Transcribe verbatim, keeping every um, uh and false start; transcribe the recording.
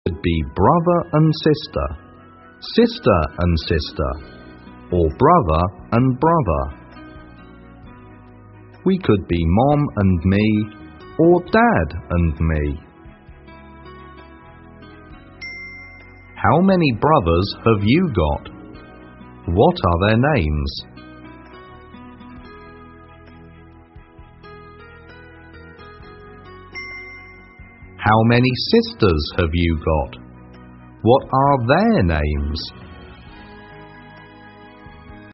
Could be brother and sister, sister and sister, or brother and brother. We could be mom and me, or dad and me. How many brothers have you got? What are their names? How many sisters have you got? What are their names?